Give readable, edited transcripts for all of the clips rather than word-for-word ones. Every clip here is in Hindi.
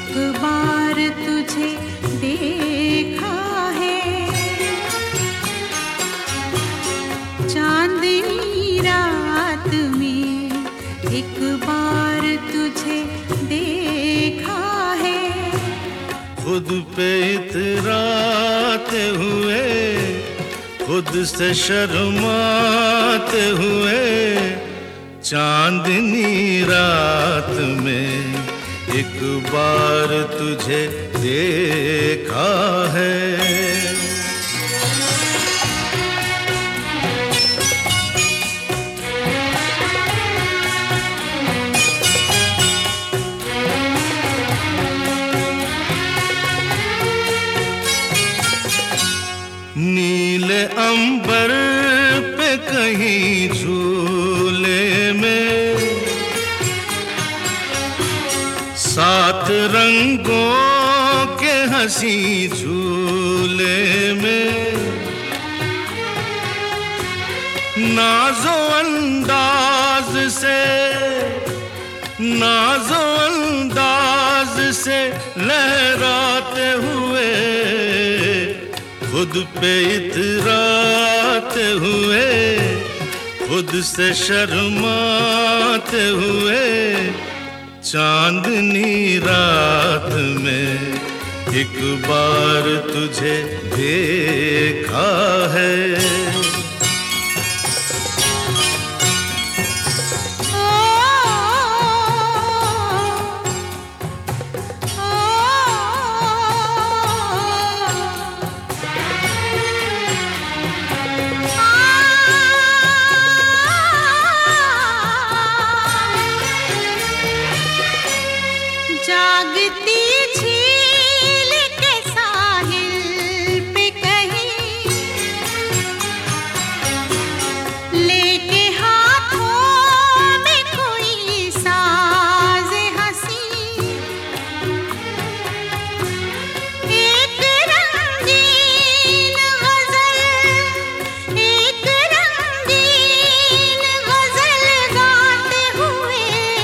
एक बार तुझे देखा है, चांदनी रात में एक बार तुझे देखा है। खुद पे इतराते हुए, खुद से शर्माते हुए, चांदनी रात में एक बार तुझे देखा है। नीले अंबर पे कहीं झूले में, सात रंगों के हंसी झूले में, नाज़ो अंदाज से, नाज़ो अंदाज से लहराते हुए, खुद पे इतराते हुए, खुद से शर्माते हुए, चांदनी रात में एक बार तुझे देखा है। जागती झील के साहिल पे कहीं, लेके हाथों में कोई साज हंसी, एक रंगीन गजल, एक रंगीन गजल गाते हुए,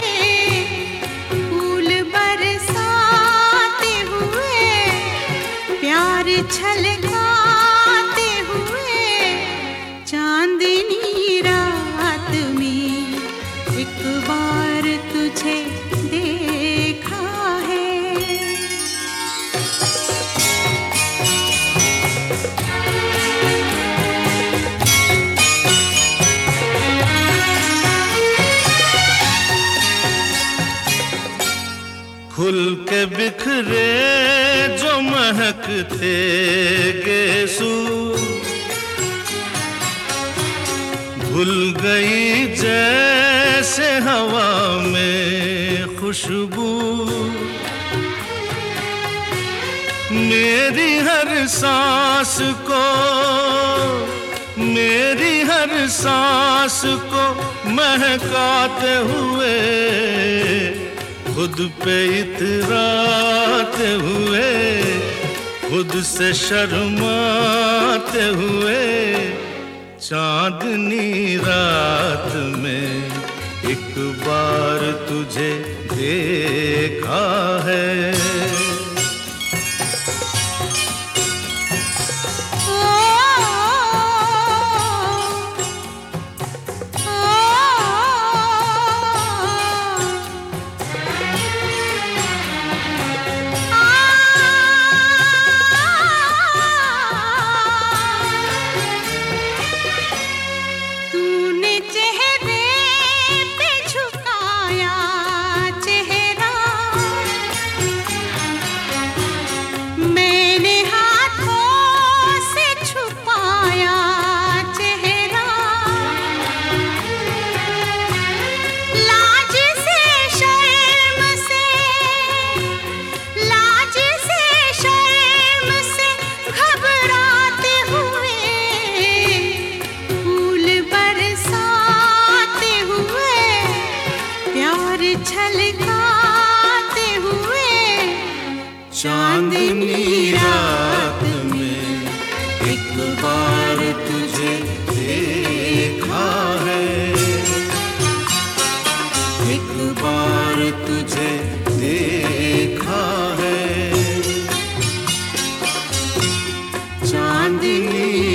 प्यार छलकाते हुए, चांदनी रात में एक बार तुझे देखा है। खुल के बिखरे जो महकते गेसू, भूल गई जैसे हवा में खुशबू, मेरी हर सांस को, मेरी हर सांस को महकाते हुए, खुद पे इतराते हुए, खुद से शर्माते हुए, चांदनी रात में एक बार तुझे देखा है। छलकाते हुए, चांदनी रात में एक बार तुझे देखा है, एक बार तुझे देखा है। चांदनी